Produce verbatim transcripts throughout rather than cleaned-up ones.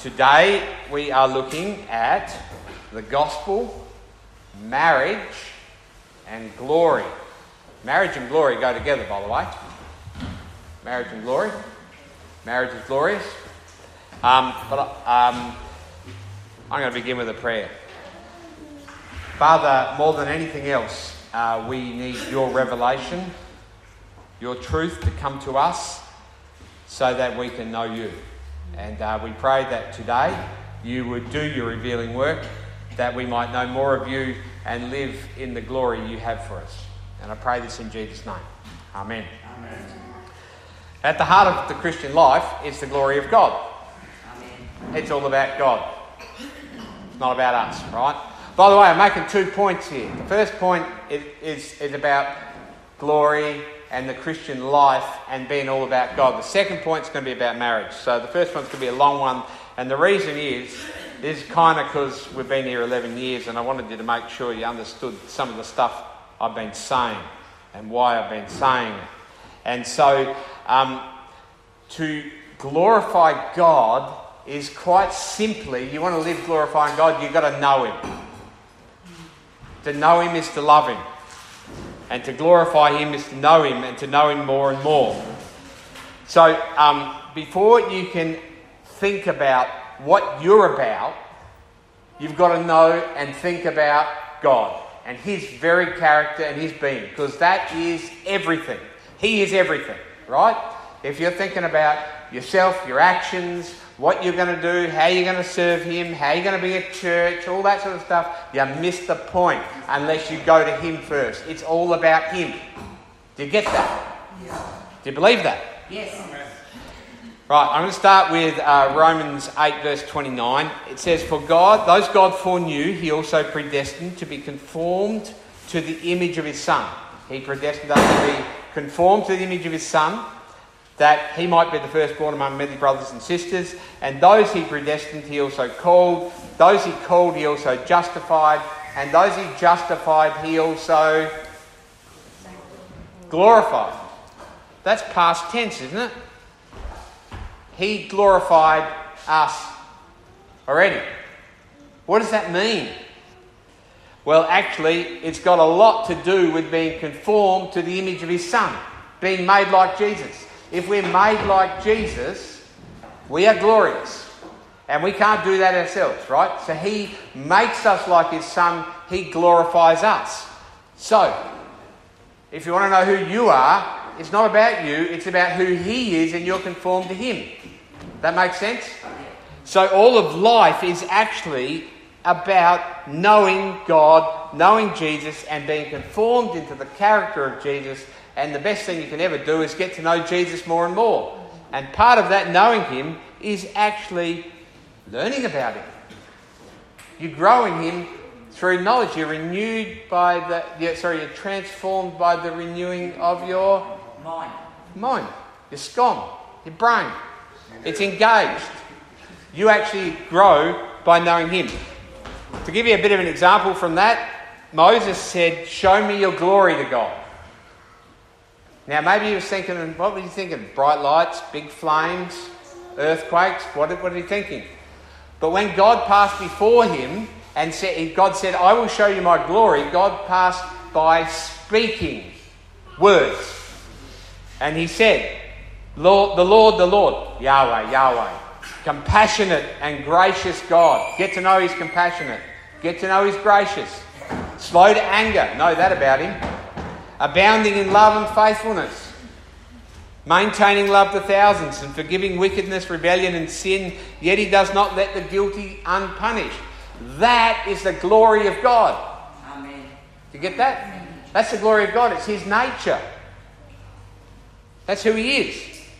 Today we are looking at the gospel, marriage and glory. Marriage and glory go together, by the way. Marriage and glory. Marriage is glorious. Um, but um, I'm going to begin with a prayer. Father, more than anything else, uh, we need your revelation, your truth to come to us so that we can know you. And uh, we pray that today you would do your revealing work, that we might know more of you and live in the glory you have for us. And I pray this in Jesus' name. Amen. Amen. At the heart of the Christian life is the glory of God. Amen. It's all about God. It's not about us, right? By the way, I'm making two points here. The first point is, is, is about glory and the Christian life and being all about God. The second point is going to be about marriage. So the first one's going to be a long one. And the reason is, is kind of because we've been here eleven years and I wanted you to make sure you understood some of the stuff I've been saying and why I've been saying it. And so um, to glorify God is quite simply, you want to live glorifying God, you've got to know Him. To know Him is to love Him. And to glorify Him is to know Him and to know Him more and more. So um, before you can think about what you're about, you've got to know and think about God and His very character and His being, because that is everything. He is everything, right? If you're thinking about yourself, your actions, what you're going to do, how you're going to serve Him, how you're going to be at church, all that sort of stuff, you miss the point unless you go to Him first. It's all about Him. Do you get that? Yeah. Do you believe that? Yes. Right, I'm going to start with uh, Romans eight verse twenty-nine. It says, For God, those God foreknew, He also predestined to be conformed to the image of His Son. He predestined us to be conformed to the image of His Son, that He might be the firstborn among many brothers and sisters. And those He predestined, He also called. Those He called, He also justified. And those He justified, He also glorified. That's past tense, isn't it? He glorified us already. What does that mean? Well, actually, it's got a lot to do with being conformed to the image of His Son, being made like Jesus. If we're made like Jesus, we are glorious. And we can't do that ourselves, right? So He makes us like His Son. He glorifies us. So, if you want to know who you are, it's not about you. It's about who He is and you're conformed to Him. That makes sense? So all of life is actually about knowing God, knowing Jesus, and being conformed into the character of Jesus. And the best thing you can ever do is get to know Jesus more and more. And part of that knowing Him is actually learning about Him. You grow in Him through knowledge. You're renewed by the, you're, sorry, you're transformed by the renewing of your mind, mind, your scon, your brain. It's engaged. You actually grow by knowing Him. To give you a bit of an example from that, Moses said, "Show me your glory to God." Now, maybe he was thinking, what was he thinking? Bright lights, big flames, earthquakes? What, what was he thinking? But when God passed before him and said, God said, "I will show you my glory," God passed by speaking words. And He said, Lord, the Lord, the Lord, Yahweh, Yahweh, compassionate and gracious God. Get to know He's compassionate. Get to know He's gracious. Slow to anger. Know that about Him. Abounding in love and faithfulness. Maintaining love to thousands and forgiving wickedness, rebellion and sin. Yet He does not let the guilty unpunished. That is the glory of God. Amen. Do you get that? That's the glory of God. It's His nature. That's who He is.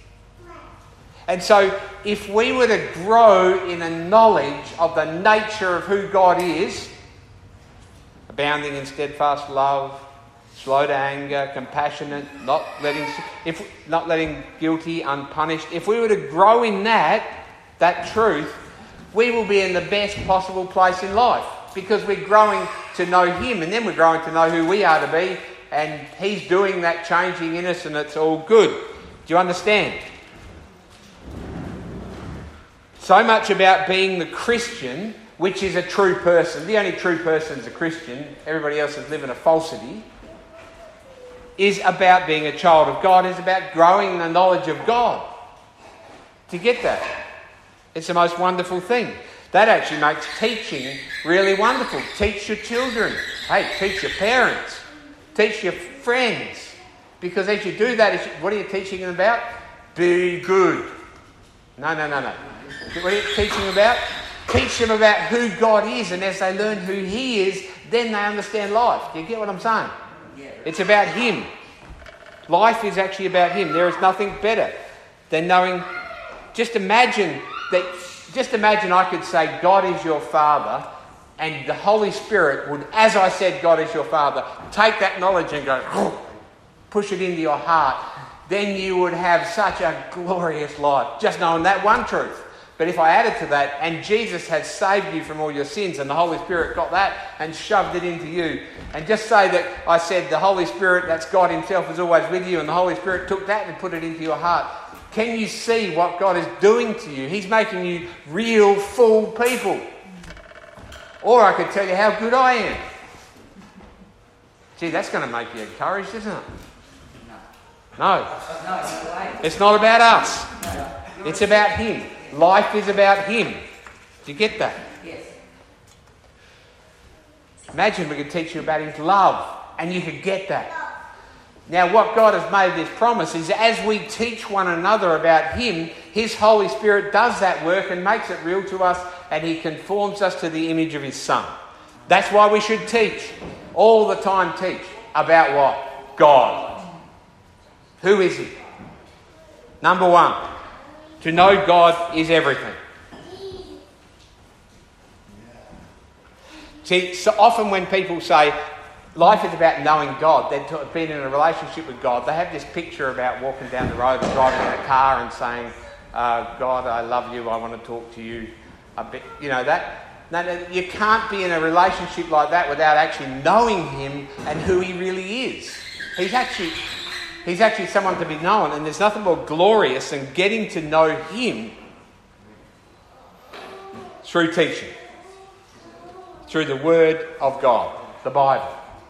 And so if we were to grow in a knowledge of the nature of who God is, abounding in steadfast love, slow to anger, compassionate, not letting if not letting guilty unpunished, if we were to grow in that, that truth, we will be in the best possible place in life, because we're growing to know Him, and then we're growing to know who we are to be, and He's doing that changing in us, and it's all good. Do you understand? So much about being the Christian, which is a true person. The only true person is a Christian. Everybody else is living a falsity. Is about being a child of God. Is about growing in the knowledge of God. Do you get that? It's the most wonderful thing. That actually makes teaching really wonderful. Teach your children. Hey, teach your parents. Teach your friends. Because as you do that, what are you teaching them about? Be good. No, no, no, no. What are you teaching them about? Teach them about who God is, and as they learn who He is, then they understand life. Do you get what I'm saying? It's about Him. Life is actually about Him. There is nothing better than knowing. Just imagine that. Just imagine I could say God is your Father, and the Holy Spirit would, as I said, God is your Father, take that knowledge and go, push it into your heart. Then you would have such a glorious life, just knowing that one truth. But if I added to that, and Jesus has saved you from all your sins, and the Holy Spirit got that and shoved it into you, and just say that I said the Holy Spirit, that's God Himself, is always with you, and the Holy Spirit took that and put it into your heart. Can you see what God is doing to you? He's making you real, full people. Or I could tell you how good I am. Gee, that's going to make you encouraged, isn't it? No. It's not about us. It's about Him. Life is about Him. Do you get that? Yes. Imagine we could teach you about His love and you could get that. Now, what God has made this promise is as we teach one another about Him, His Holy Spirit does that work and makes it real to us, and He conforms us to the image of His Son. That's why we should teach. All the time teach. About what? God. Who is He? Number one, to know God is everything. See, so often when people say, life is about knowing God, they've been in a relationship with God, they have this picture about walking down the road or driving in a car and saying, uh, God, I love you, I want to talk to you a bit. You know that? No, no, you can't be in a relationship like that without actually knowing Him and who He really is. He's actually, he's actually someone to be known, and there's nothing more glorious than getting to know Him through teaching, through the Word of God, the Bible.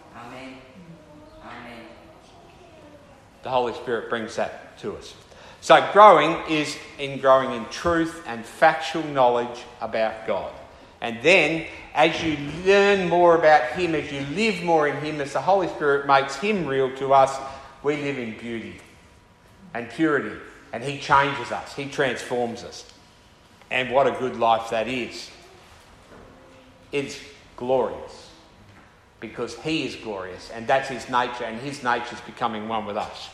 The Holy Spirit brings that to us. So growing is in growing in truth and factual knowledge about God. And then as you learn more about Him, as you live more in Him, as the Holy Spirit makes Him real to us, we live in beauty and purity. And He changes us. He transforms us. And what a good life that is. It's glorious. Because He is glorious. And that's His nature. And His nature is becoming one with us.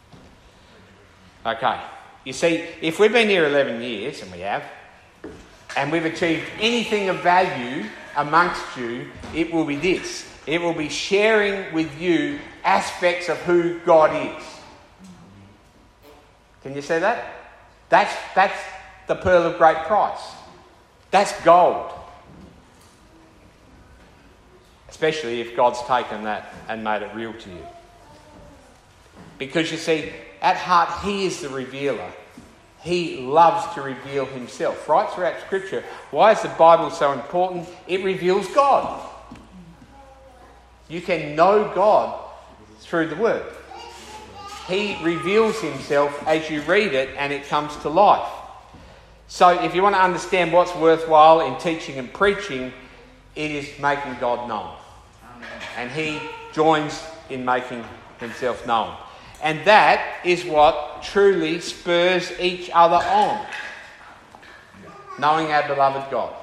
Okay, you see, if we've been here eleven years, and we have, and we've achieved anything of value amongst you, it will be this. It will be sharing with you aspects of who God is. Can you see that? That's, that's the pearl of great price. That's gold. Especially if God's taken that and made it real to you. Because you see, at heart, He is the revealer. He loves to reveal Himself. Right throughout Scripture. Why is the Bible so important? It reveals God. You can know God through the Word. He reveals Himself as you read it and it comes to life. So if you want to understand what's worthwhile in teaching and preaching, it is making God known. And He joins in making Himself known. And that is what truly spurs each other on. Knowing our beloved God.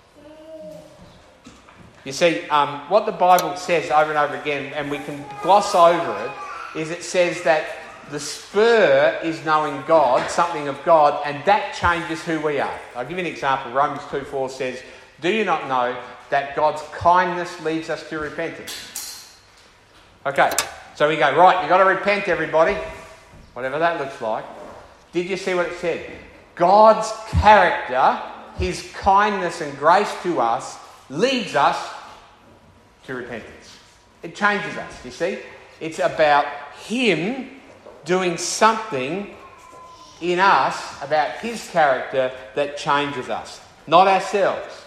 You see, um, what the Bible says over and over again, and we can gloss over it, is it says that the spur is knowing God, something of God, and that changes who we are. I'll give you an example. Romans two four says, do you not know that God's kindness leads us to repentance? Okay. So we go, right, you've got to repent, everybody. Whatever that looks like. Did you see what it said? God's character, His kindness and grace to us, leads us to repentance. It changes us, you see. It's about Him doing something in us about his character that changes us, not ourselves.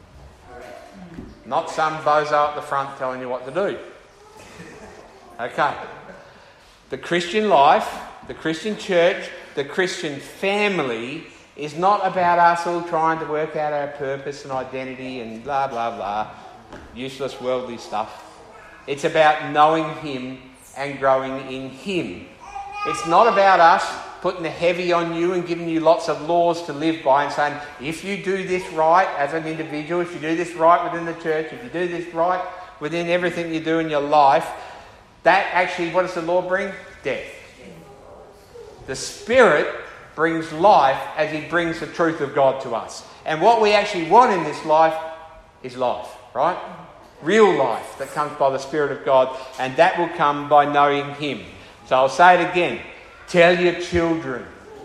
Not some bozo at the front telling you what to do. Okay. The Christian life, the Christian church, the Christian family is not about us all trying to work out our purpose and identity and blah, blah, blah. Useless worldly stuff. It's about knowing him and growing in him. It's not about us putting the heavy on you and giving you lots of laws to live by and saying, if you do this right as an individual, if you do this right within the church, if you do this right within everything you do in your life, that actually, what does the law bring? Death. The Spirit brings life as he brings the truth of God to us. And what we actually want in this life is life, right? Real life that comes by the Spirit of God, and that will come by knowing him. So I'll say it again. Tell your children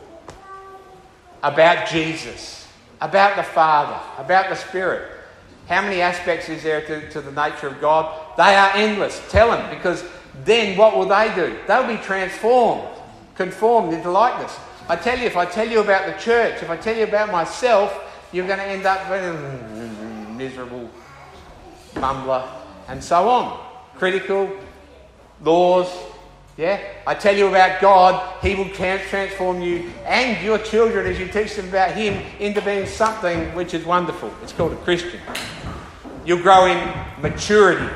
about Jesus, about the Father, about the Spirit. How many aspects is there to, to the nature of God? They are endless. Tell them, because then what will they do? They'll be transformed, conformed into likeness. I tell you, if I tell you about the church, if I tell you about myself, you're going to end up being miserable, mumbler, and so on. Critical, laws. Yeah, I tell you about God, he will transform you and your children as you teach them about him into being something which is wonderful. It's called a Christian. You'll grow in maturity.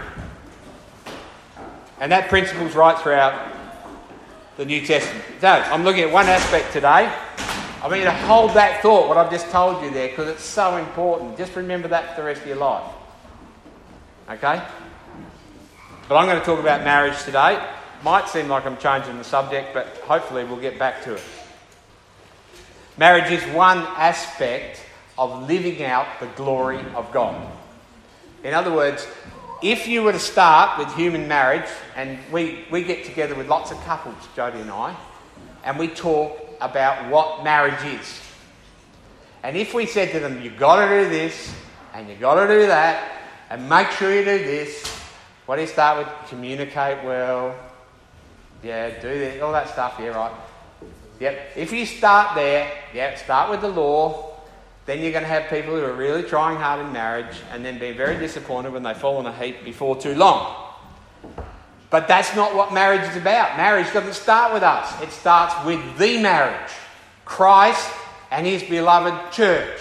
And that principle's right throughout the New Testament. So, I'm looking at one aspect today. I want you to hold that thought, what I've just told you there, because it's so important. Just remember that for the rest of your life. Okay? But I'm going to talk about marriage today. Might seem like I'm changing the subject, but hopefully we'll get back to it. Marriage is one aspect of living out the glory of God. In other words, if you were to start with human marriage, and we, we get together with lots of couples, Jodie and I, and we talk about what marriage is. And if we said to them, you've got to do this, and you've got to do that, and make sure you do this, what do you start with? Communicate well. Yeah, do this, all that stuff, yeah, right. Yep, if you start there, yeah, start with the law, then you're going to have people who are really trying hard in marriage and then be very disappointed when they fall in a heap before too long. But that's not what marriage is about. Marriage doesn't start with us. It starts with the marriage. Christ and his beloved church.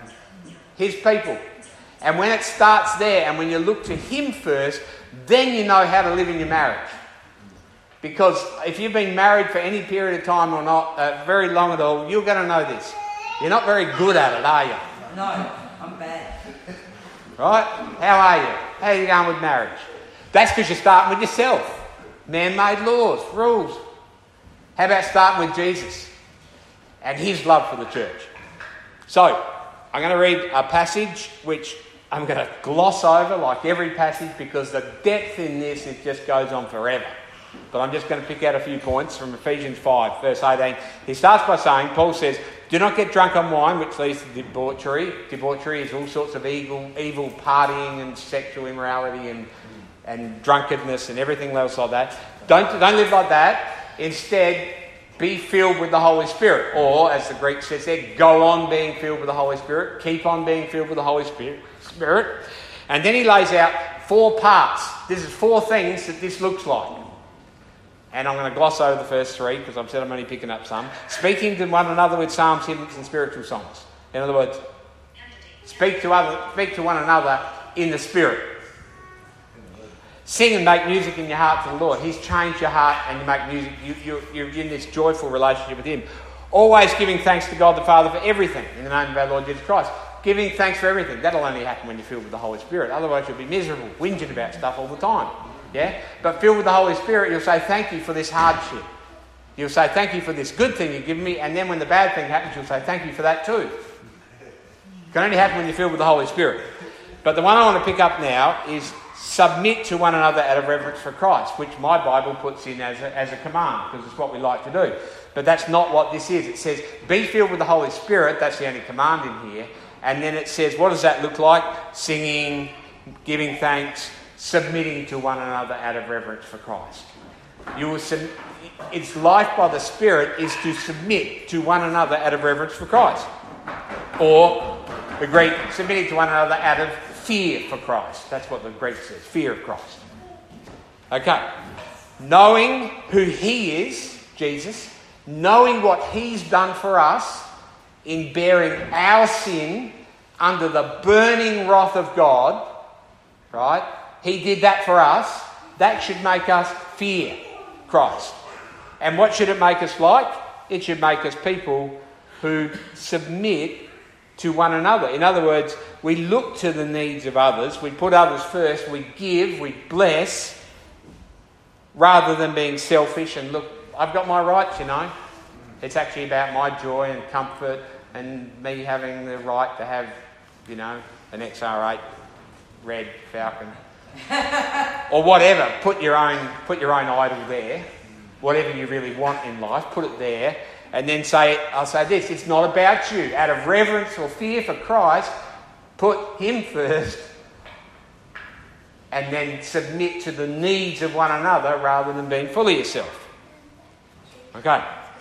His people. And when it starts there and when you look to him first, then you know how to live in your marriage. Because if you've been married for any period of time or not, uh, very long at all, you're going to know this. You're not very good at it, are you? No, I'm bad. Right? How are you? How are you going with marriage? That's because you're starting with yourself. Man-made laws, rules. How about starting with Jesus and his love for the church? So, I'm going to read a passage which I'm going to gloss over like every passage because the depth in this, it just goes on forever. But I'm just going to pick out a few points from Ephesians five, verse eighteen. He starts by saying, Paul says, do not get drunk on wine, which leads to debauchery. Debauchery is all sorts of evil, evil partying and sexual immorality and, and drunkenness and everything else like that. Don't, don't live like that. Instead, be filled with the Holy Spirit. Or, as the Greek says there, go on being filled with the Holy Spirit. Keep on being filled with the Holy Spirit. Spirit. And then he lays out four parts. This is four things that this looks like. And I'm going to gloss over the first three because I've said I'm only picking up some. Speaking to one another with psalms, hymns and spiritual songs. In other words, speak to other, speak to one another in the Spirit. Sing and make music in your heart to the Lord. He's changed your heart and you make music. You, you're, you're in this joyful relationship with him. Always giving thanks to God the Father for everything in the name of our Lord Jesus Christ. Giving thanks for everything. That'll only happen when you're filled with the Holy Spirit. Otherwise you'll be miserable, whinging about stuff all the time. Yeah? But filled with the Holy Spirit, you'll say, thank you for this hardship. You'll say, thank you for this good thing you've given me. And then when the bad thing happens, you'll say, thank you for that too. It can only happen when you're filled with the Holy Spirit. But the one I want to pick up now is submit to one another out of reverence for Christ, which my Bible puts in as a, as a command, because it's what we like to do. But that's not what this is. It says, be filled with the Holy Spirit. That's the only command in here. And then it says, what does that look like? Singing, giving thanks, submitting to one another out of reverence for Christ. You will sub- its life by the Spirit is to submit to one another out of reverence for Christ. Or the Greek, submitting to one another out of fear for Christ. That's what the Greek says, fear of Christ. Okay. Knowing who he is, Jesus, knowing what he's done for us in bearing our sin under the burning wrath of God, right? He did that for us. That should make us fear Christ. And what should it make us like? It should make us people who submit to one another. In other words, we look to the needs of others, we put others first, we give, we bless, rather than being selfish and look, I've got my rights, you know. It's actually about my joy and comfort and me having the right to have, you know, an X R eight red Falcon. Or whatever. Put your own put your own idol there. Whatever you really want in life, put it there. And then say, I'll say this, it's not about you. Out of reverence or fear for Christ, put him first and then submit to the needs of one another rather than being full of yourself. Okay.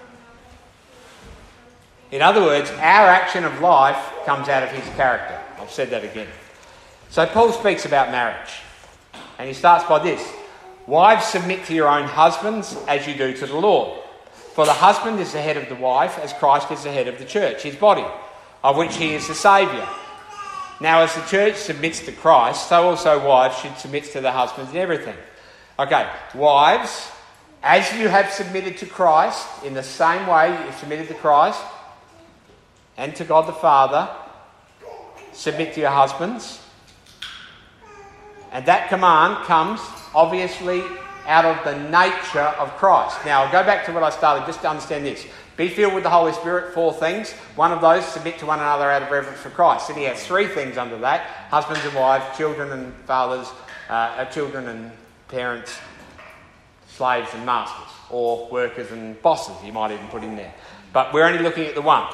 In other words, our action of life comes out of his character. I've said that again. So Paul speaks about marriage. And he starts by this. Wives, submit to your own husbands as you do to the Lord. For the husband is the head of the wife, as Christ is the head of the church, his body, of which he is the Saviour. Now, as the church submits to Christ, so also wives should submit to their husbands in everything. Okay, wives, as you have submitted to Christ, in the same way you submitted to Christ and to God the Father, submit to your husbands. And that command comes, obviously, out of the nature of Christ. Now, I'll go back to what I started, just to understand this. Be filled with the Holy Spirit, four things. One of those, submit to one another out of reverence for Christ. And he has three things under that. Husbands and wives, children and fathers, uh, children and parents, slaves and masters, or workers and bosses, you might even put in there. But we're only looking at the one.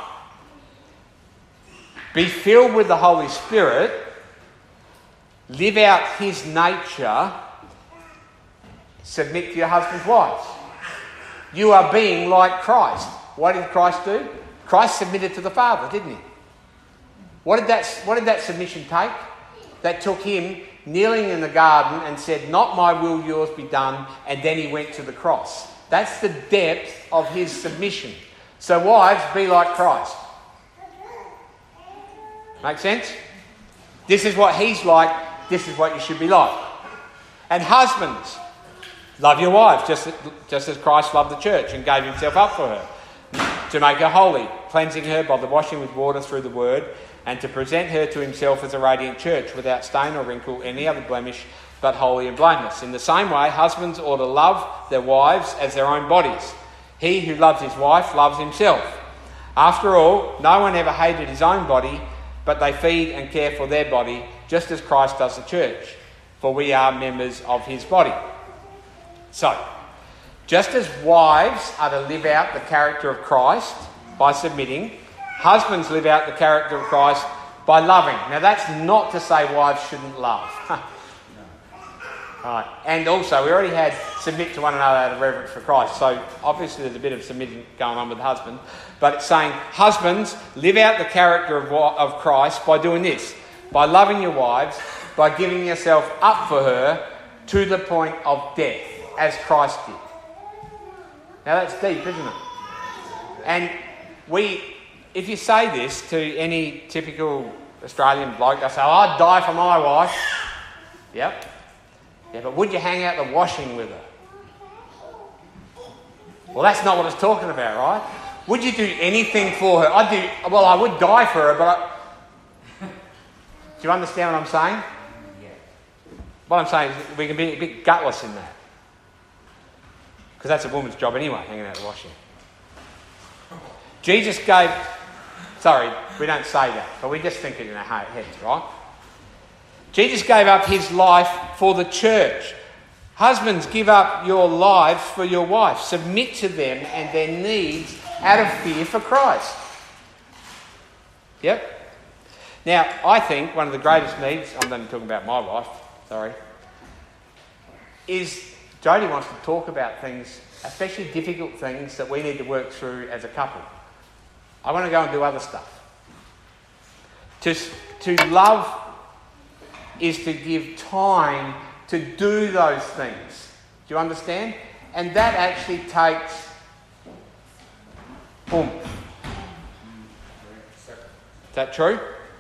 Be filled with the Holy Spirit, live out his nature, submit to your husband's wives. You are being like Christ. What did Christ do? Christ submitted to the Father, didn't he? What did that, what did that submission take? That took him kneeling in the garden and said, not my will, yours be done, and then he went to the cross. That's the depth of his submission. So wives, be like Christ. Make sense? This is what he's like, this is what you should be like. And husbands, love your wives, just, just as Christ loved the church and gave himself up for her, to make her holy, cleansing her by the washing with water through the word, and to present her to himself as a radiant church, without stain or wrinkle, any other blemish, but holy and blameless. In the same way, husbands ought to love their wives as their own bodies. He who loves his wife loves himself. After all, no one ever hated his own body, but they feed and care for their body, just as Christ does the church, for we are members of his body. So, just as wives are to live out the character of Christ by submitting, husbands live out the character of Christ by loving. Now, that's not to say wives shouldn't love. Right. And also, we already had submit to one another out of reverence for Christ. So, obviously, there's a bit of submitting going on with the husband. But it's saying, husbands, live out the character of, of Christ by doing this. By loving your wives, by giving yourself up for her to the point of death, as Christ did. Now, that's deep, isn't it? And we, if you say this to any typical Australian bloke, they say, oh, I'd die for my wife. Yep. Yeah, but would you hang out the washing with her? Well, that's not what it's talking about, right? Would you do anything for her? I'd do, well, I would die for her, but I... Do you understand what I'm saying? Yeah. What I'm saying is we can be a bit gutless in that. Because that's a woman's job anyway, hanging out the washing. Jesus gave... Sorry, we don't say that, but we just think it in our heads, right? Jesus gave up his life for the church. Husbands, give up your lives for your wife. Submit to them and their needs out of fear for Christ. Yep. Now, I think one of the greatest needs, I'm not talking about my wife, sorry, is Jodie wants to talk about things, especially difficult things that we need to work through as a couple. I want to go and do other stuff. To, to love is to give time to do those things. Do you understand? And that actually takes oomph. Is that true?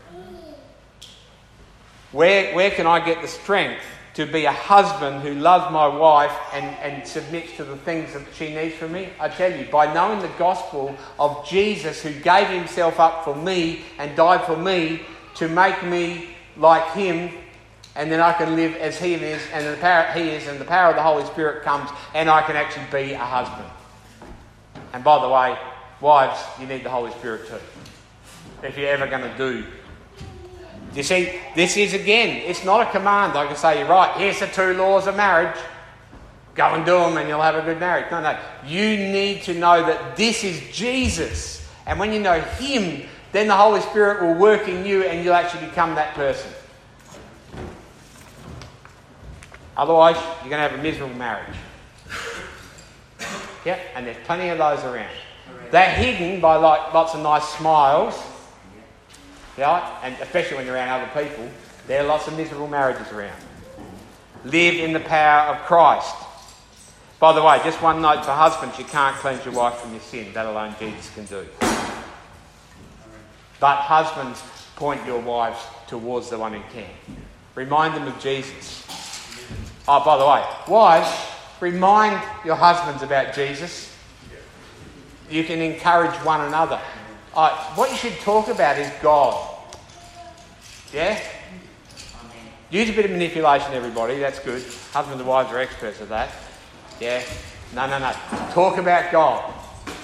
Where, where can I get the strength to be a husband who loves my wife and, and submits to the things that she needs from me? I tell you, by knowing the gospel of Jesus, who gave himself up for me and died for me to make me like him, and then I can live as he is, and the power he is, and the power of the Holy Spirit comes, and I can actually be a husband. And by the way, wives, you need the Holy Spirit too, if you're ever going to do. You see, this is again, it's not a command. I can say, you're right, here's the two laws of marriage. Go and do them and you'll have a good marriage. No, no. You need to know that this is Jesus. And when you know him, then the Holy Spirit will work in you and you'll actually become that person. Otherwise, you're going to have a miserable marriage. Yeah, and there's plenty of those around. They're hidden by like lots of nice smiles. Yeah, and especially when you're around other people, there are lots of miserable marriages around. Live in the power of Christ. By the way, just one note for husbands, you can't cleanse your wife from your sin. That alone Jesus can do. But husbands, point your wives towards the one who can. Remind them of Jesus. Oh, by the way, wives, remind your husbands about Jesus. You can encourage one another. Uh, what you should talk about is God. Yeah? Use a bit of manipulation, everybody. That's good. Husbands and wives are experts at that. Yeah? No, no, no. Talk about God.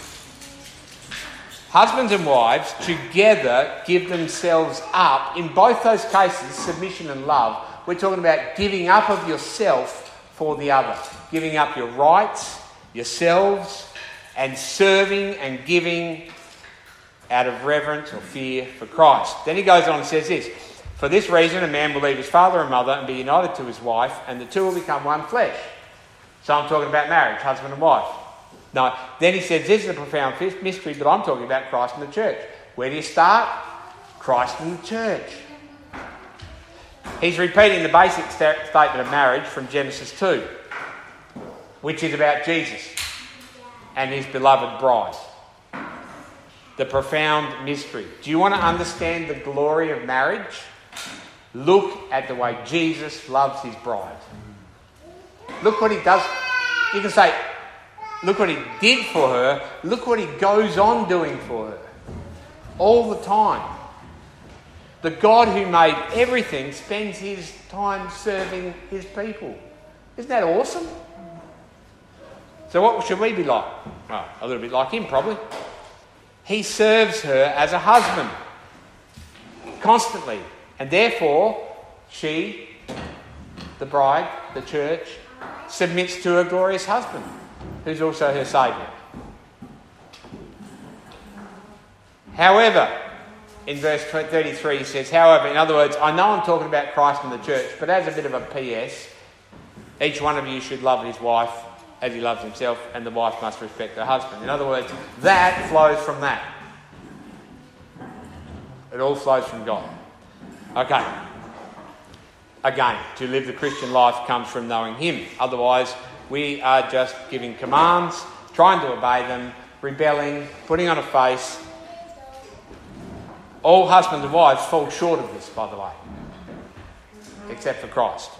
Husbands and wives together give themselves up. In both those cases, submission and love, we're talking about giving up of yourself for the other. Giving up your rights, yourselves, and serving and giving out of reverence or fear for Christ. Then he goes on and says this: for this reason, a man will leave his father and mother and be united to his wife, and the two will become one flesh. So I'm talking about marriage, husband and wife. No, then he says this is a profound mystery, but I'm talking about Christ and the church. Where do you start? Christ and the church. He's repeating the basic st- statement of marriage from Genesis two, which is about Jesus and his beloved bride. The profound mystery. Do you want to understand the glory of marriage? Look at the way Jesus loves his bride. Look what he does. You can say, look what he did for her. Look what he goes on doing for her. All the time. The God who made everything spends his time serving his people. Isn't that awesome? So what should we be like? Well, a little bit like him, probably. He serves her as a husband constantly. And therefore, she, the bride, the church, submits to her glorious husband, who's also her saviour. However, in verse thirty-three he says, however, in other words, I know I'm talking about Christ and the church, but as a bit of a P S, each one of you should love his wife as he loves himself, and the wife must respect her husband. In other words, that flows from that. It all flows from God. Okay. Again, to live the Christian life comes from knowing him. Otherwise, we are just giving commands, trying to obey them, rebelling, putting on a face. All husbands and wives fall short of this, by the way, except for Christ.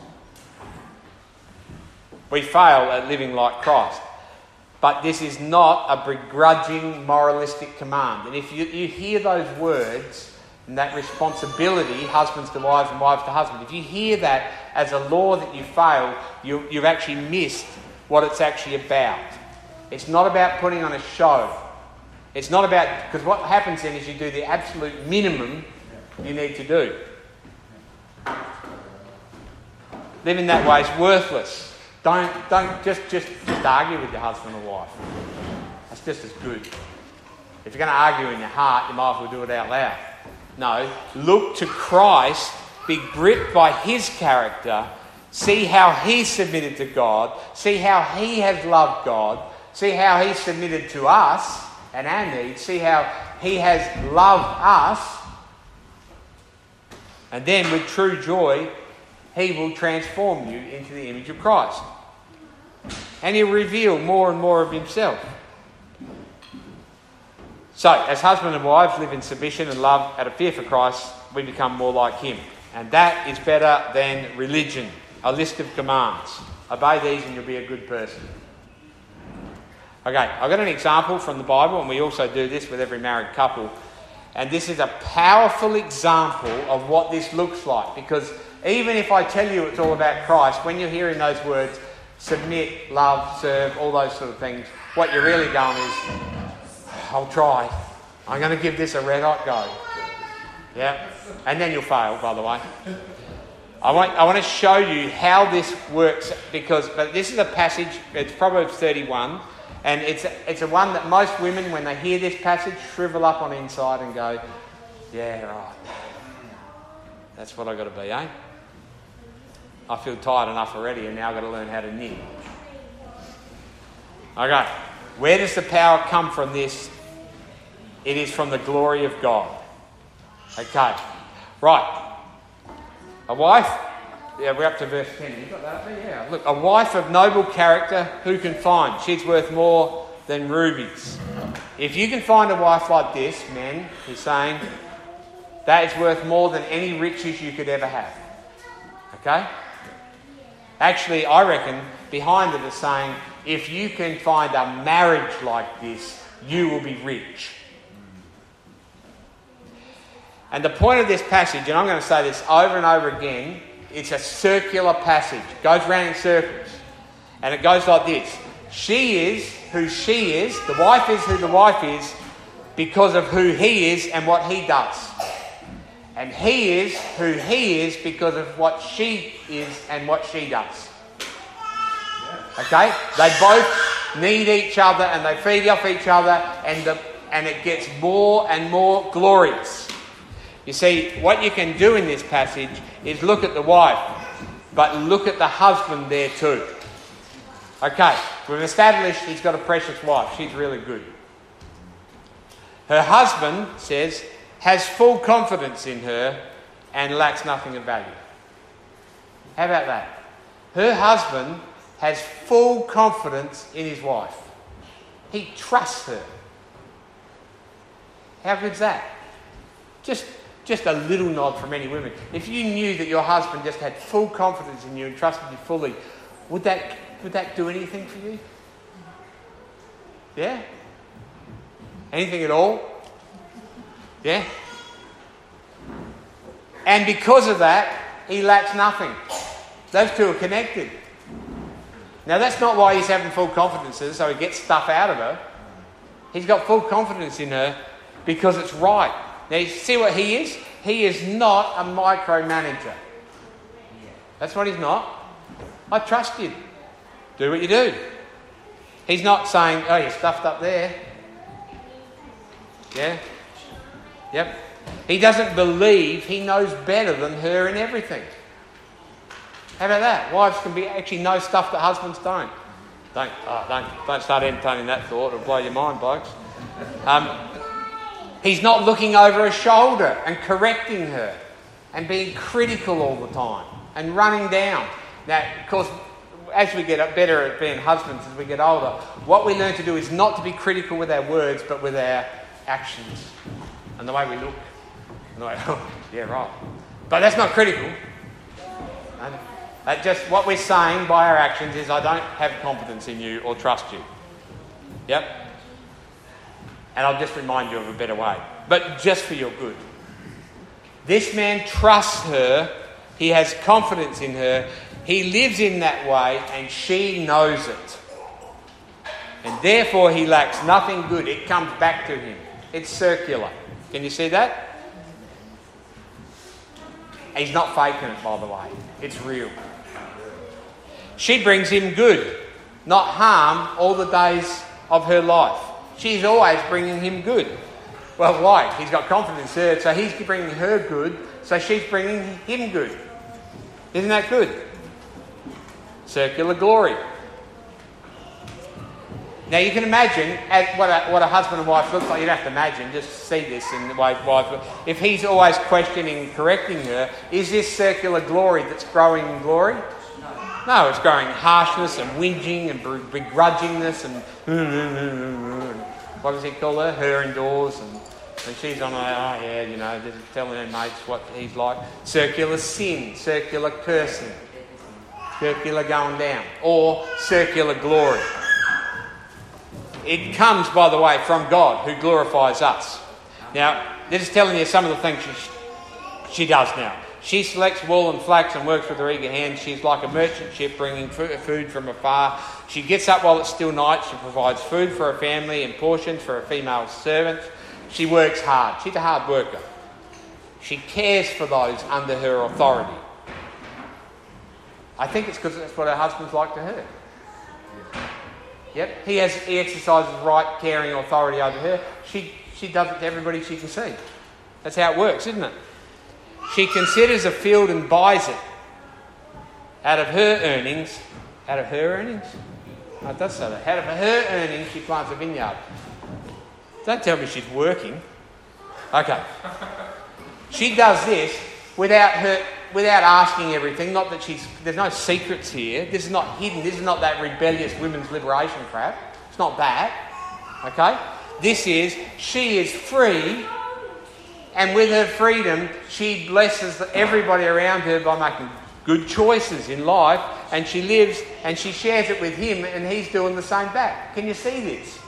We fail at living like Christ. But this is not a begrudging, moralistic command. And if you, you hear those words and that responsibility, husbands to wives and wives to husbands, if you hear that as a law that you fail, you, you've actually missed what it's actually about. It's not about putting on a show. It's not about... Because what happens then is you do the absolute minimum you need to do. Living that way is worthless. Don't don't just, just just argue with your husband or wife. That's just as good. If you're going to argue in your heart, you might as well do it out loud. No, look to Christ, be gripped by his character, See how he submitted to God. See how he has loved God. See how he submitted to us and our needs. See how he has loved us. And then with true joy, he will transform you into the image of Christ. And he'll reveal more and more of himself. So, as husband and wives live in submission and love out of fear for Christ, we become more like him. And that is better than religion, a list of commands. Obey these and you'll be a good person. Okay, I've got an example from the Bible, and we also do this with every married couple. And this is a powerful example of what this looks like. Because even if I tell you it's all about Christ, when you're hearing those words, submit, love, serve, all those sort of things, what you're really going is, I'll try. I'm going to give this a red hot go. Yeah? And then you'll fail, by the way. I want, I want to show you how this works, because but this is a passage, it's Proverbs thirty-one, and it's, it's a one that most women, when they hear this passage, shrivel up on the inside and go, yeah, right. That's what I've got to be, eh? I feel tired enough already, and now I've got to learn how to knit. Okay, where does the power come from this? It is from the glory of God. Okay, right. A wife, yeah, we're up to verse ten. You got that up there? Yeah. Look, a wife of noble character, who can find? She's worth more than rubies. If you can find a wife like this, men, he's saying, that is worth more than any riches you could ever have. Okay? Actually, I reckon behind it is saying, if you can find a marriage like this, you will be rich. And the point of this passage, and I'm going to say this over and over again, it's a circular passage. It goes round in circles. And it goes like this. She is who she is, the wife is who the wife is, because of who he is and what he does. And he is who he is because of what she is and what she does. Okay? They both need each other and they feed off each other, and the, and it gets more and more glorious. You see, what you can do in this passage is look at the wife, but look at the husband there too. Okay, we've established he's got a precious wife. She's really good. Her husband, says, has full confidence in her and lacks nothing of value. How about that? Her husband has full confidence in his wife. He trusts her. How good's that? Just Just a little nod from any women. If you knew that your husband just had full confidence in you and trusted you fully, would that would that do anything for you? Yeah? Anything at all? Yeah? And because of that, he lacks nothing. Those two are connected. Now that's not why he's having full confidence in her, so he gets stuff out of her. He's got full confidence in her because it's right. Now, you see what he is? He is not a micromanager. That's what he's not. I trust you. Do what you do. He's not saying, oh, you're stuffed up there. Yeah? Yep. He doesn't believe he knows better than her in everything. How about that? Wives can be actually know stuff that husbands don't. Don't, oh, don't, don't start entertaining that thought. It'll blow your mind, blokes. Um... He's not looking over her shoulder and correcting her and being critical all the time and running down. Now, of course, as we get better at being husbands as we get older, what we learn to do is not to be critical with our words but with our actions and the way we look. And the way, oh, yeah, right. But that's not critical. And that just what we're saying by our actions is, I don't have confidence in you or trust you. Yep. And I'll just remind you of a better way. But just for your good. This man trusts her. He has confidence in her. He lives in that way and she knows it. And therefore he lacks nothing good. It comes back to him. It's circular. Can you see that? He's not faking it, by the way. It's real. She brings him good, not harm, all the days of her life. She's always bringing him good. Well, why? He's got confidence in her, so he's bringing her good, so she's bringing him good. Isn't that good? Circular glory. Now you can imagine as what a, what a husband and wife looks like. You don't have to imagine, just see this in the way wife. If he's always questioning and correcting her, is this circular glory that's growing in glory? No. No, it's growing harshness and whinging and begrudgingness and what does he call her? Her indoors, and, and she's on a, oh yeah, you know, just telling her mates what he's like. Circular sin, circular cursing, circular going down, or circular glory. It comes, by the way, from God, who glorifies us. Now, this is telling you some of the things she, she does now. She selects wool and flax and works with her eager hands. She's like a merchant ship bringing food from afar. She gets up while it's still night. She provides food for her family and portions for her female servants. She works hard. She's a hard worker. She cares for those under her authority. I think it's because that's what her husband's like to her. Yep, he has he exercises right, caring authority over her. She she does it to everybody she can see. That's how it works, isn't it? She considers a field and buys it. Out of her earnings, out of her earnings? Oh, it does say that. Out of her earnings, she plants a vineyard. Don't tell me she's working. Okay. She does this without her, without asking everything. Not that she's, there's no secrets here. This is not hidden. This is not that rebellious women's liberation crap. It's not that. Okay? This is, she is free, and with her freedom, she blesses everybody around her by making good choices in life, and she lives and she shares it with him, and he's doing the same back. Can you see this?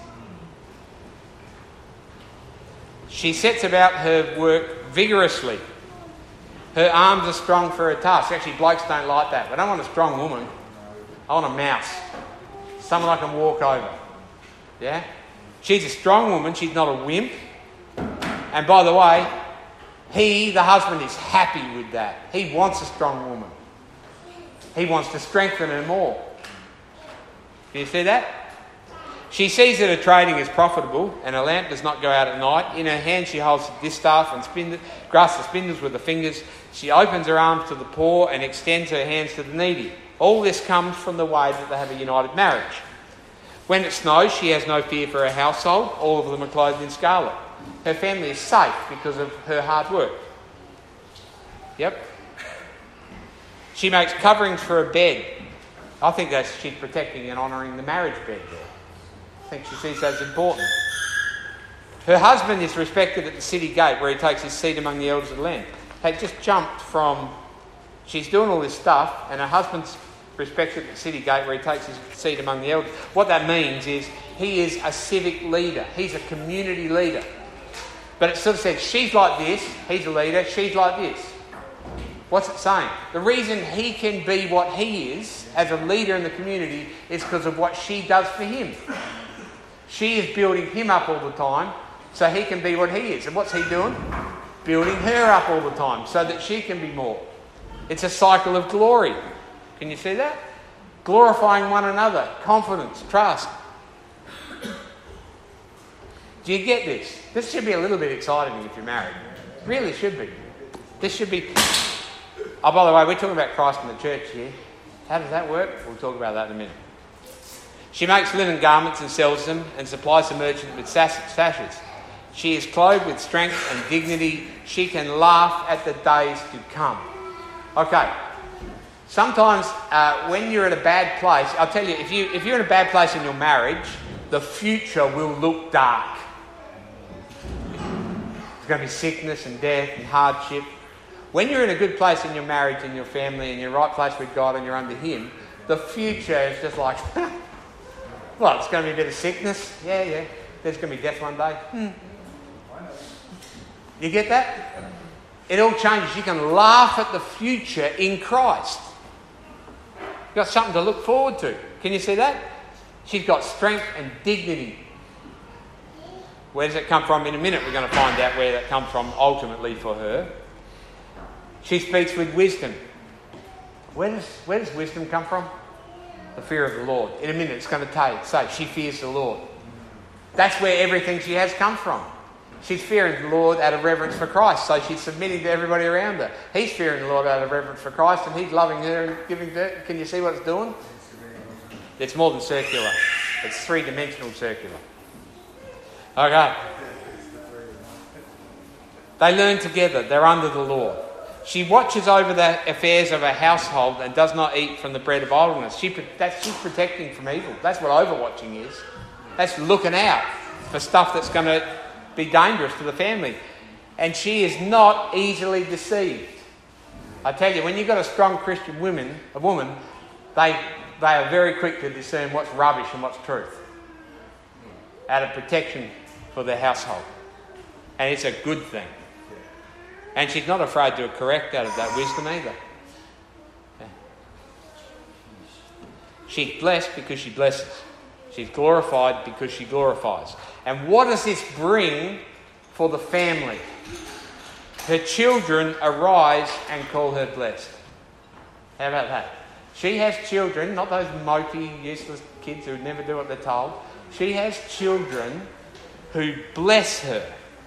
She sets about her work vigorously. Her arms are strong for her task. Actually, blokes don't like that. But I don't want a strong woman. I want a mouse. Someone I can walk over. Yeah? She's a strong woman. She's not a wimp. And by the way, he, the husband, is happy with that. He wants a strong woman. He wants to strengthen her more. Can you see that? She sees that her trading is profitable, and her lamp does not go out at night. In her hand she holds a distaff and spin, grasps the spindles with the fingers. She opens her arms to the poor and extends her hands to the needy. All this comes from the way that they have a united marriage. When it snows, she has no fear for her household. All of them are clothed in scarlet. Her family is safe because of her hard work. Yep. She makes coverings for her bed. I think that's she's protecting and honouring the marriage bed there. I think she sees that as important. Her husband is respected at the city gate where he takes his seat among the elders of the land. They just jumped from, she's doing all this stuff, and her husband's respected at the city gate where he takes his seat among the elders. What that means is he is a civic leader. He's a community leader. But it sort of says she's like this, he's a leader, she's like this. What's it saying? The reason he can be what he is as a leader in the community is because of what she does for him. She is building him up all the time so he can be what he is. And what's he doing? Building her up all the time so that she can be more. It's a cycle of glory. Can you see that? Glorifying one another, confidence, trust. Do you get this? This should be a little bit exciting if you're married. It really should be. This should be... Oh, by the way, we're talking about Christ in the church here. How does that work? We'll talk about that in a minute. She makes linen garments and sells them and supplies the merchant with sashes. She is clothed with strength and dignity. She can laugh at the days to come. Okay. Sometimes uh, when you're at a bad place, I'll tell you, if, you, if you're in a bad place in your marriage, the future will look dark. There's going to be sickness and death and hardship. When you're in a good place in your marriage and your family and you're right place with God and you're under Him, the future is just like, well, it's going to be a bit of sickness. Yeah, yeah. There's going to be death one day. Hmm. You get that? It all changes. You can laugh at the future in Christ. You've got something to look forward to. Can you see that? She's got strength and dignity. Where does it come from? In a minute we're going to find out where that comes from ultimately for her. She speaks with wisdom. Where does, where does wisdom come from? The fear of the Lord. In a minute it's going to tell, say she fears the Lord. That's where everything she has come from. She's fearing the Lord out of reverence for Christ, so she's submitting to everybody around her. He's fearing the Lord out of reverence for Christ, and he's loving her and giving her. Can you see what it's doing? It's more than circular. It's three-dimensional circular. Okay. They learn together. They're under the law. She watches over the affairs of her household and does not eat from the bread of idleness. She, that's, she's protecting from evil. That's what overwatching is. That's looking out for stuff that's going to be dangerous to the family. And she is not easily deceived. I tell you, when you've got a strong Christian woman, a woman, they, they are very quick to discern what's rubbish and what's truth, out of protection for their household. And it's a good thing. And she's not afraid to correct out of that wisdom either. Yeah. She's blessed because she blesses. She's glorified because she glorifies. And what does this bring for the family? Her children arise and call her blessed. How about that? She has children, not those mopey, useless kids who never do what they're told. She has children who bless her,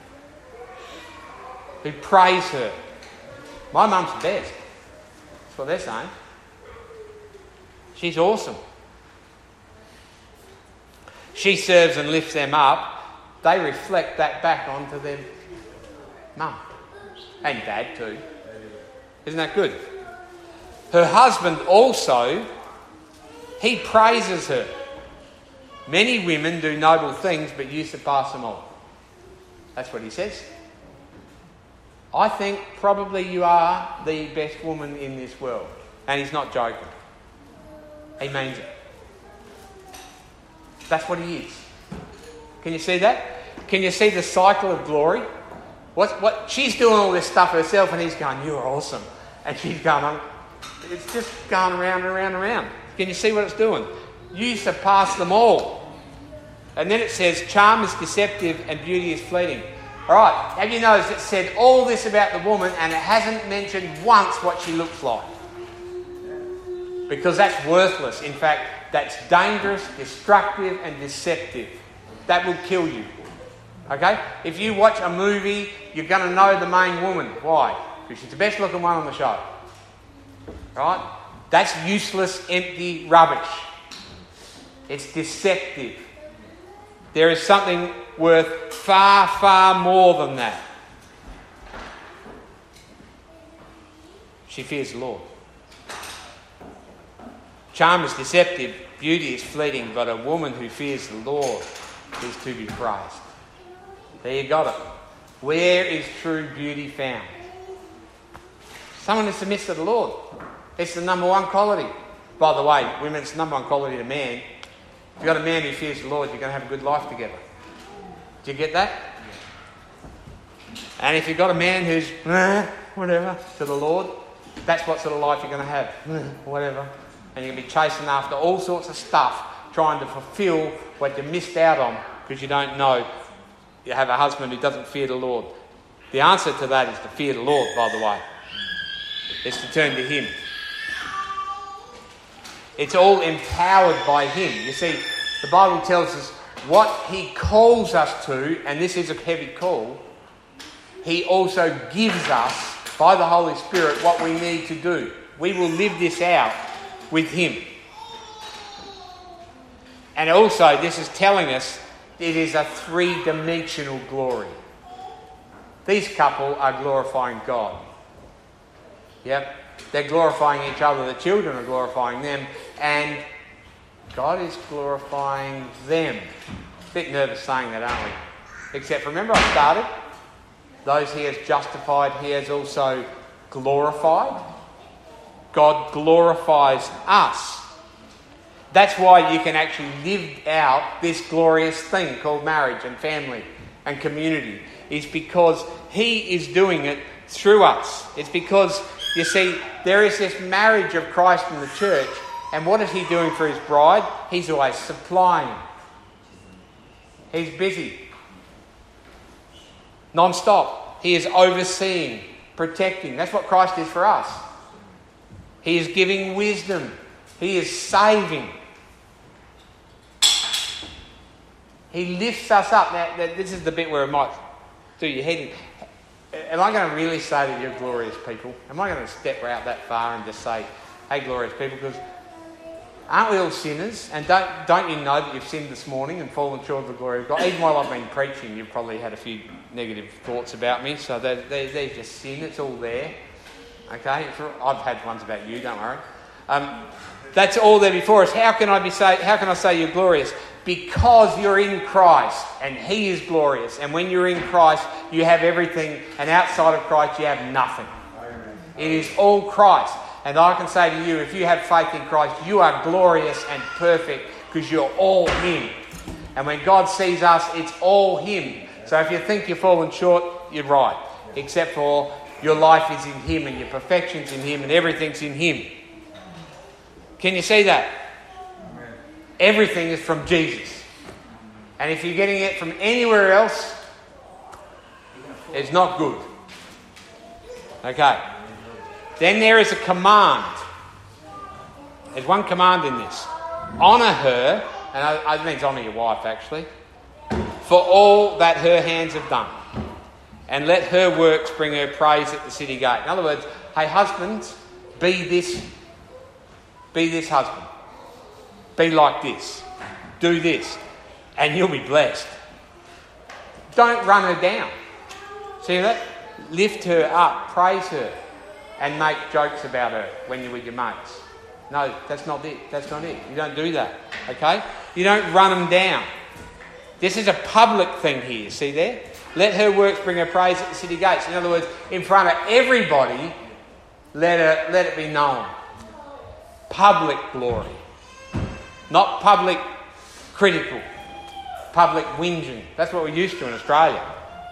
who praise her. My mum's the best. That's what they're saying. She's awesome. She serves and lifts them up. They reflect that back onto their mum. And dad too. Isn't that good? Her husband also, he praises her. Many women do noble things, but you surpass them all. That's what he says. I think probably you are the best woman in this world. And he's not joking. He means it. That's what he is. Can you see that? Can you see the cycle of glory? What, what, she's doing all this stuff herself and he's going, you're awesome. And she's going on. It's just going around and around and around. Can you see what it's doing? You surpass them all. And then it says, charm is deceptive and beauty is fleeting. All right, have you noticed it said all this about the woman and it hasn't mentioned once what she looks like? Because that's worthless. In fact, that's dangerous, destructive and deceptive. That will kill you. Okay? If you watch a movie, you're going to know the main woman. Why? Because she's the best looking one on the show. Right? That's useless, empty rubbish. It's deceptive. There is something worth far, far more than that. She fears the Lord. Charm is deceptive, beauty is fleeting, but a woman who fears the Lord is to be praised. There you got it. Where is true beauty found? Someone who submits to the Lord. It's the number one quality. By the way, women, it's the number one quality to man. If you've got a man who fears the Lord, you're going to have a good life together. Do you get that? And if you've got a man who's, eh, whatever, to the Lord, that's what sort of life you're going to have. Eh, whatever. And you're going to be chasing after all sorts of stuff, trying to fulfill what you missed out on because you don't know you have a husband who doesn't fear the Lord. The answer to that is to fear the Lord, by the way. It's to turn to Him. It's all empowered by Him. You see, the Bible tells us what He calls us to, and this is a heavy call, He also gives us, by the Holy Spirit, what we need to do. We will live this out with Him. And also, this is telling us it is a three-dimensional glory. These couple are glorifying God. Yep. They're glorifying each other. The children are glorifying them. And God is glorifying them. A bit nervous saying that, aren't we? Except, remember I started? Those He has justified, He has also glorified. God glorifies us. That's why you can actually live out this glorious thing called marriage and family and community. It's because He is doing it through us. It's because, you see, there is this marriage of Christ in the church, and what is He doing for His bride? He's always supplying. He's busy. Non-stop. He is overseeing, protecting. That's what Christ is for us. He is giving wisdom. He is saving. He lifts us up. Now, this is the bit where it might do your head in. Am I going to really say that you're glorious people? Am I going to step out that far and just say, hey, glorious people? Because aren't we all sinners? And don't don't you know that you've sinned this morning and fallen short of the glory of God? Even while I've been preaching, you've probably had a few negative thoughts about me. So they're, they're, they're just sin. It's all there. Okay? I've had ones about you, don't worry. Um, that's all there before us. How can I be say? How can I say you're glorious? Because you're in Christ and He is glorious. And when you're in Christ, you have everything. And outside of Christ, you have nothing. It is all Christ. And I can say to you, if you have faith in Christ, you are glorious and perfect because you're all Him. And when God sees us, it's all Him. So if you think you've fallen short, you're right. Except for your life is in Him and your perfection's in Him and everything's in Him. Can you see that? Everything is from Jesus. And if you're getting it from anywhere else, it's not good. Okay. Then there is a command. There's one command in this. Honour her, and it means honour your wife actually, for all that her hands have done. And let her works bring her praise at the city gate. In other words, hey husbands, be this, be this husband. Be like this. Do this. And you'll be blessed. Don't run her down. See that? Lift her up. Praise her. And make jokes about her when you're with your mates. No, that's not it. That's not it. You don't do that. Okay? You don't run them down. This is a public thing here. See there? Let her works bring her praise at the city gates. In other words, in front of everybody, let her, let it be known. Public glory. Not public critical. Public whinging. That's what we're used to in Australia.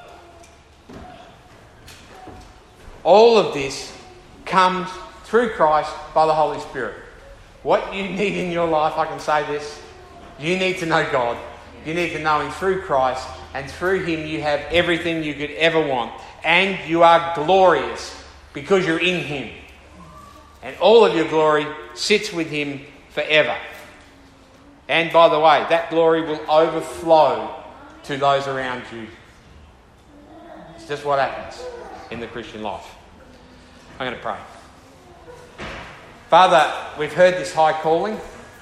All of this comes through Christ by the Holy Spirit. What you need in your life, I can say this, you need to know God. You need to know Him through Christ, and through Him you have everything you could ever want. And you are glorious because you're in Him. And all of your glory sits with Him forever. And by the way, that glory will overflow to those around you. It's just what happens in the Christian life. I'm going to pray. Father, we've heard this high calling.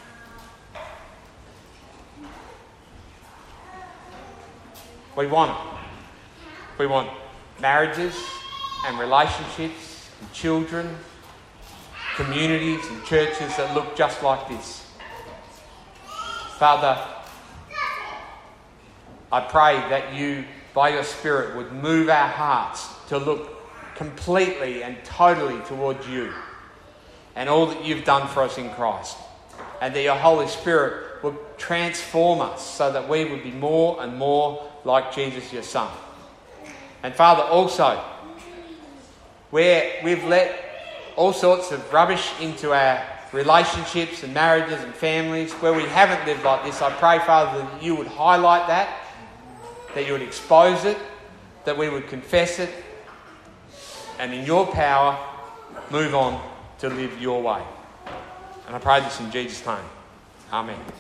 We want it. We want marriages and relationships and children, communities and churches that look just like this. Father, I pray that you, by your Spirit, would move our hearts to look completely and totally towards you and all that you've done for us in Christ. And that your Holy Spirit would transform us so that we would be more and more like Jesus, your Son. And Father, also, where we've let all sorts of rubbish into our relationships and marriages and families, where we haven't lived like this, I pray, Father, that you would highlight that, that you would expose it, that we would confess it, and in your power, move on to live your way. And I pray this in Jesus' name. Amen.